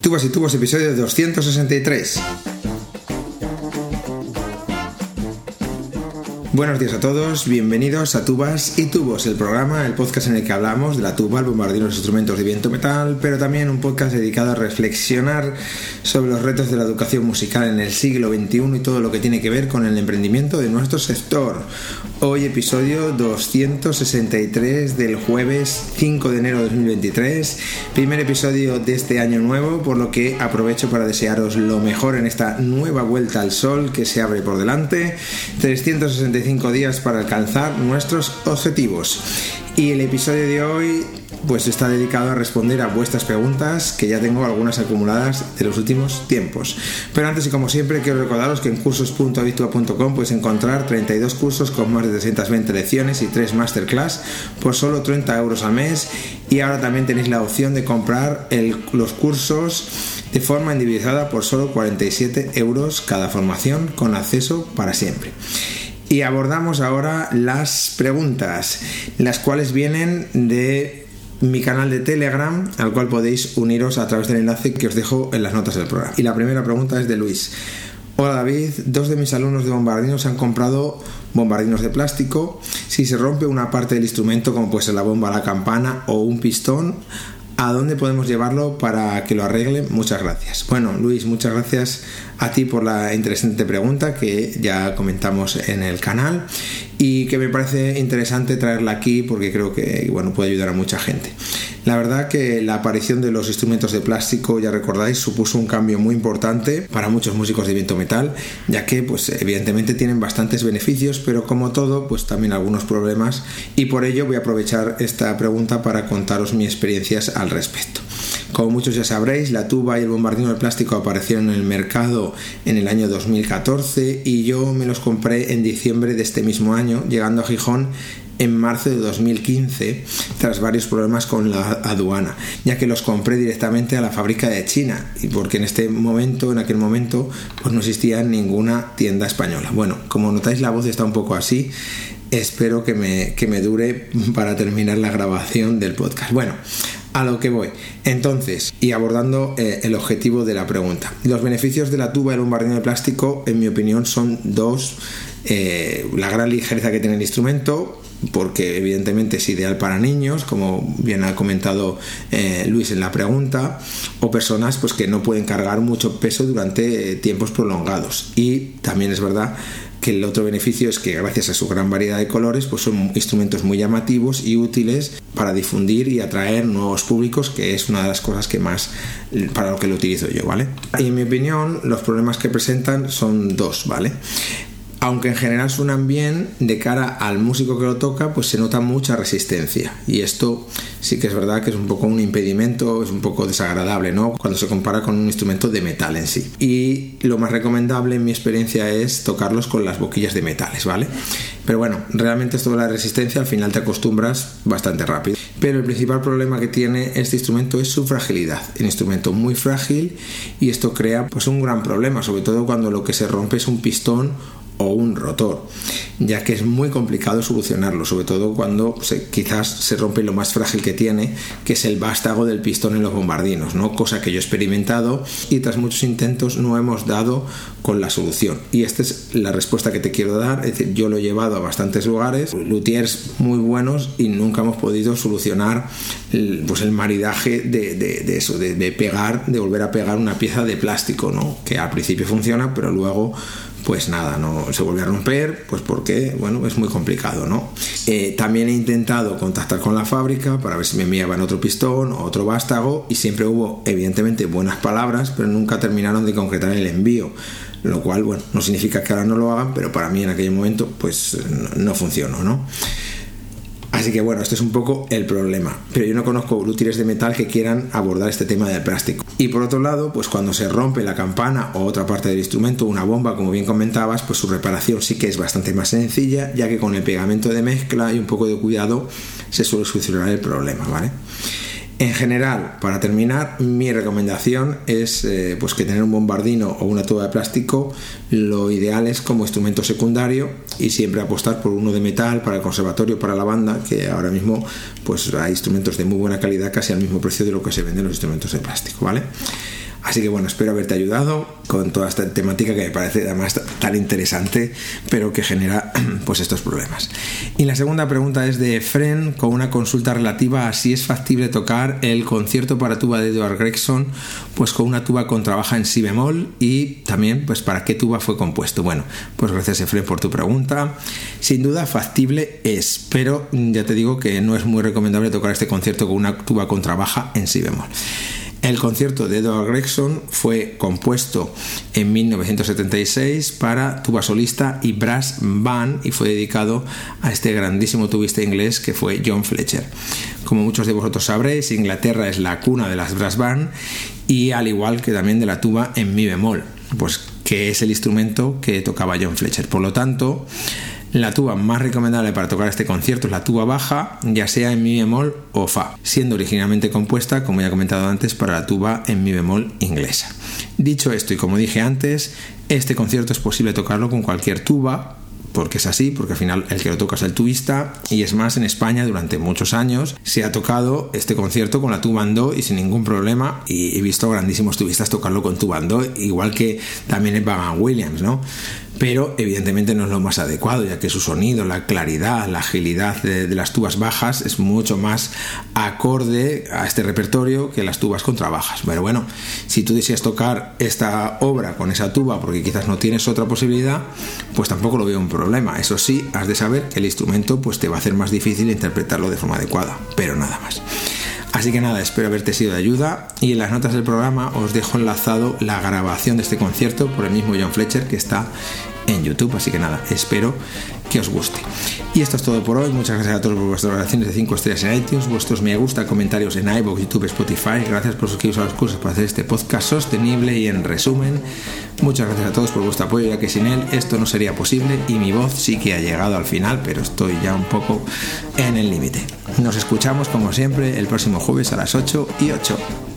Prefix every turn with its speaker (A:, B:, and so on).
A: Tubas y Tubos, episodio 263. Buenos días a todos, bienvenidos a Tubas y Tubos, el programa, el podcast en el que hablamos de la tuba, el bombardino, los instrumentos de viento metal, pero también un podcast dedicado a reflexionar sobre los retos de la educación musical en el siglo XXI y todo lo que tiene que ver con el emprendimiento de nuestro sector. Hoy episodio 263 del jueves 5 de enero de 2023, primer episodio de este año nuevo, por lo que aprovecho para desearos lo mejor en esta nueva vuelta al sol que se abre por delante, 365 días para alcanzar nuestros objetivos. Y el episodio de hoy pues está dedicado a responder a vuestras preguntas, que ya tengo algunas acumuladas de los últimos tiempos. Pero antes y como siempre quiero recordaros que en cursos.habitua.com podéis encontrar 32 cursos con más de 320 lecciones y 3 masterclass por solo 30 euros al mes, y ahora también tenéis la opción de comprar los cursos de forma individualizada por solo 47 euros cada formación, con acceso para siempre. Y abordamos ahora las preguntas, las cuales vienen de mi canal de Telegram, al cual podéis uniros a través del enlace que os dejo en las notas del programa. Y la primera pregunta es de Luis. Hola David, 2 de mis alumnos de bombardinos han comprado bombardinos de plástico. Si se rompe una parte del instrumento, como puede ser la bomba, la campana o un pistón, ¿a dónde podemos llevarlo para que lo arreglen? Muchas gracias. Bueno, Luis, muchas gracias a ti por la interesante pregunta que ya comentamos en el canal y que me parece interesante traerla aquí porque creo que puede ayudar a mucha gente. La verdad que la aparición de los instrumentos de plástico, ya recordáis, supuso un cambio muy importante para muchos músicos de viento metal, ya que evidentemente tienen bastantes beneficios, pero como todo, también algunos problemas, y por ello voy a aprovechar esta pregunta para contaros mis experiencias al respecto. Como muchos ya sabréis, la tuba y el bombardino de plástico aparecieron en el mercado en el año 2014 y yo me los compré en diciembre de este mismo año, llegando a Gijón en marzo de 2015 tras varios problemas con la aduana, ya que los compré directamente a la fábrica de China, y porque en aquel momento no existía ninguna tienda española. Bueno, como notáis, la voz está un poco así. Espero que me dure para terminar la grabación del podcast. Bueno, a lo que voy. Entonces, y abordando el objetivo de la pregunta. Los beneficios de la tuba y el bombardino de plástico, en mi opinión, son dos. La gran ligereza que tiene el instrumento, porque evidentemente es ideal para niños, como bien ha comentado Luis en la pregunta, o personas que no pueden cargar mucho peso durante tiempos prolongados. Y también es verdad que el otro beneficio es que gracias a su gran variedad de colores son instrumentos muy llamativos y útiles para difundir y atraer nuevos públicos, que es una de las cosas que más para lo que lo utilizo yo, ¿vale? Y en mi opinión los problemas que presentan son dos, ¿vale? Aunque en general suenan bien, de cara al músico que lo toca, se nota mucha resistencia. Y esto sí que es verdad que es un poco un impedimento, es un poco desagradable, ¿no?, cuando se compara con un instrumento de metal en sí. Y lo más recomendable en mi experiencia es tocarlos con las boquillas de metales, ¿vale? Pero bueno, realmente esto de la resistencia al final te acostumbras bastante rápido. Pero el principal problema que tiene este instrumento es su fragilidad. El instrumento muy frágil, y esto crea un gran problema, sobre todo cuando lo que se rompe es un pistón o un rotor, ya que es muy complicado solucionarlo, sobre todo cuando quizás se rompe lo más frágil que tiene, que es el vástago del pistón en los bombardinos, ¿no? Cosa que yo he experimentado y tras muchos intentos no hemos dado con la solución. Y esta es la respuesta que te quiero dar. Es decir, yo lo he llevado a bastantes lugares, luthiers muy buenos, y nunca hemos podido solucionar el maridaje de volver a pegar una pieza de plástico, ¿no? Que al principio funciona, pero luego no se vuelve a romper, porque es muy complicado, ¿no? También he intentado contactar con la fábrica para ver si me enviaban otro pistón o otro vástago, y siempre hubo evidentemente buenas palabras, pero nunca terminaron de concretar el envío, lo cual no significa que ahora no lo hagan, pero para mí en aquel momento no funcionó, ¿no? Así que este es un poco el problema. Pero yo no conozco luthiers de metal que quieran abordar este tema del plástico. Y por otro lado, cuando se rompe la campana o otra parte del instrumento, una bomba, como bien comentabas, su reparación sí que es bastante más sencilla, ya que con el pegamento de mezcla y un poco de cuidado se suele solucionar el problema, ¿vale? En general, para terminar, mi recomendación es que tener un bombardino o una tuba de plástico, lo ideal es como instrumento secundario, y siempre apostar por uno de metal para el conservatorio, para la banda, que ahora mismo hay instrumentos de muy buena calidad casi al mismo precio de lo que se venden los instrumentos de plástico, ¿vale? Así que bueno, espero haberte ayudado con toda esta temática que me parece además tan interesante, pero que genera pues estos problemas. Y la segunda pregunta es de Efren, con una consulta relativa a si es factible tocar el concierto para tuba de Edward Gregson pues con una tuba contrabaja en si bemol, y también pues para qué tuba fue compuesto. Bueno, pues gracias Efren por tu pregunta. Sin duda factible es, pero ya te digo que no es muy recomendable tocar este concierto con una tuba contrabaja en si bemol. El concierto de Edward Gregson fue compuesto en 1976 para tuba solista y brass band y fue dedicado a este grandísimo tubista inglés que fue John Fletcher. Como muchos de vosotros sabréis, Inglaterra es la cuna de las brass band, y al igual que también de la tuba en mi bemol, pues que es el instrumento que tocaba John Fletcher. Por lo tanto, la tuba más recomendable para tocar este concierto es la tuba baja, ya sea en mi bemol o fa, siendo originalmente compuesta, como ya he comentado antes, para la tuba en mi bemol inglesa. Dicho esto, y como dije antes, este concierto es posible tocarlo con cualquier tuba, porque es así, porque al final el que lo toca es el tubista, y es más, en España durante muchos años se ha tocado este concierto con la tuba en do y sin ningún problema, y he visto grandísimos tubistas tocarlo con tuba en do, igual que también en Vaughan Williams, ¿no? Pero evidentemente no es lo más adecuado, ya que su sonido, la claridad, la agilidad de las tubas bajas es mucho más acorde a este repertorio que las tubas contrabajas. Pero bueno, si tú deseas tocar esta obra con esa tuba porque quizás no tienes otra posibilidad, pues tampoco lo veo un problema. Eso sí, has de saber que el instrumento pues te va a hacer más difícil interpretarlo de forma adecuada, pero nada más. Así que nada, espero haberte sido de ayuda, y en las notas del programa os dejo enlazado la grabación de este concierto por el mismo John Fletcher, que está en YouTube. Así que nada, espero que os guste. Y esto es todo por hoy. Muchas gracias a todos por vuestras valoraciones de 5 estrellas en iTunes, vuestros me gusta, comentarios en iVoox, YouTube, Spotify. Gracias por suscribiros a los cursos para hacer este podcast sostenible. Y en resumen, muchas gracias a todos por vuestro apoyo, ya que sin él esto no sería posible, y mi voz sí que ha llegado al final, pero estoy ya un poco en el límite. Nos escuchamos como siempre el próximo jueves a las 8:08.